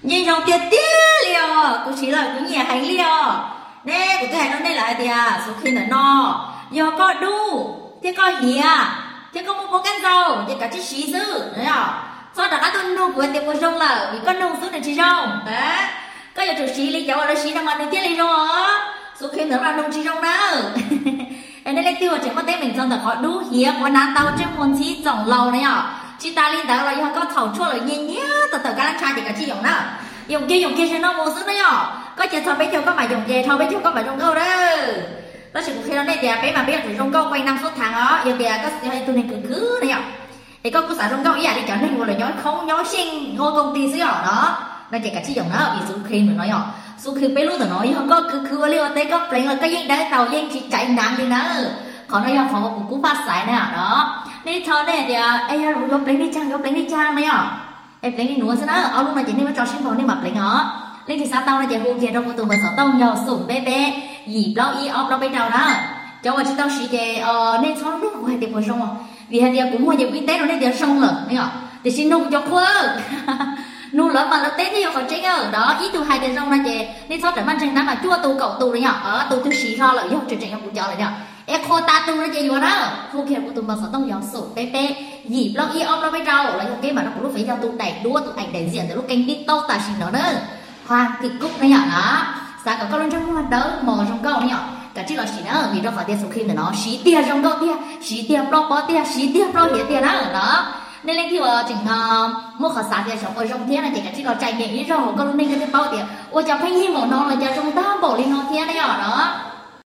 nhìn trong tiệt tiết liều cũng chỉ là cũng nhẹ hành liều nè của tôi hay nó đây lại thì số khi là no giờ có đu thế có hìa thế có một căn dầu thì cả chiếc xí dư đấy à sau đó các tôi nung của tiệm của rong là vì con nung xuống là chỉ rong đấy có giờ chủ xí lý cháu là xí đang ăn được tiết lý rong số khi nữa là nung chỉ rong đó em đây lấy tiêu chỉ có tên mình trong là họ đu hìa có nát tao trên môn xí trồng lâu đấy à chị ta liên đó là do có thầu chua là nhẹ nhẹ từ từ cái lá chai thì cả chị dùng đó dùng kia cho nó vô sức đấy nhở có chuyện thầu bây giờ có mà dùng về thầu bây giờ có mà dùng câu đó đó chỉ khi đó này thì bé mà biết là dùng câu quanh năm suốt tháng đó giờ thì có tôi nên cứ đấy nhở thì có cứ xả dùng câu ý à thì trở nên một là nhói không nhói sinh ngôi công ty xí nhỏ đó là chỉ cả chị dùng đó vì số khi mình nói nhỏ số khi bé lúc rồi nói không có cứ liêu tây có pleng là cái gì đấy tàu yên chỉ chạy ngang đi nữa còn nói không có cũng phát xài nè đó nên thôi này thì ai ra rồi pleng đi chăng đấy à em pleng đi nữa xem đó ở lúc này chỉ nên mà cho sinh vào nên mà pleng đó lên thì sao tao là chỉ buồn gì đâu tụi mình sợ tao nhờ sủng bé bé gì đó y off đó bây giờ đó cho mà chúng tao chỉ để nên sao lúc của hai tiệm vừa xong vì hai tiệm cũng mua nhiều kinh tế rồi nên tiệm xong rồi đấy à thì xin nung cho khơ nung lớn mà nó tết thì còn tránh ở đó ít tụi hai tiệm xong ra chị nên sao trở mang tranh đá mà chua tụ cậu tụ đấy nhở ở tụ tôi xí ra lại không chuyện tranh cũng cho lại nhở em khô ta tụ nó chị vừa đó không kia của tụi mình sợ tao nhờ sủng bé bé gì đó y off đó bây giờ là cái mà nó cũng lúc phải cho tụ đẩy đua tụ ảnh đại diện từ lúc canh tít tao ta xin nó nữa hoàng thị cúc đấy nhở đó sáng có con trong hoa đỡ mò trong câu đấy nhở cả chiếc là xí nữa vì đâu phải tiền số khi là nó xí tiền trong câu tiền xí tiền pro bó tiền xí tiền pro hiến tiền đó nên lên khi mà chỉnh mua khảo sát thì sống ở trong thiên là chỉ cả chiếc là chạy nhảy rồi con nên cái bao tiền ôi cháu phải nhìn vào nó là cháu trong ta bỏ lên nó thiên đấy nhở đó